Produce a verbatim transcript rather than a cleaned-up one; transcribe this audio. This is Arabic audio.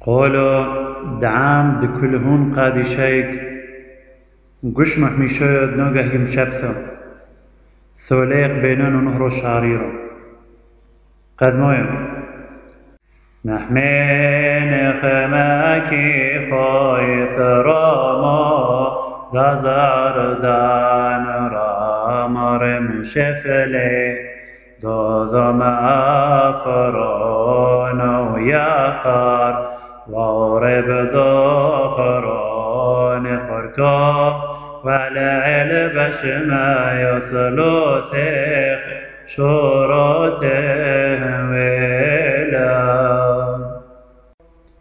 قولوا دعام دكلهون قادي شيك قش محميشو نوغه يمشبسا سوليق بينون ونهرو شعريرا قد مويا نحمين خماكي خايث راما دازار دان رامر مشفلي دوذا ما فرانا ويقار وغرب داخران خركا وعلى علبش ما يصلو ثيخ شوراته ويلا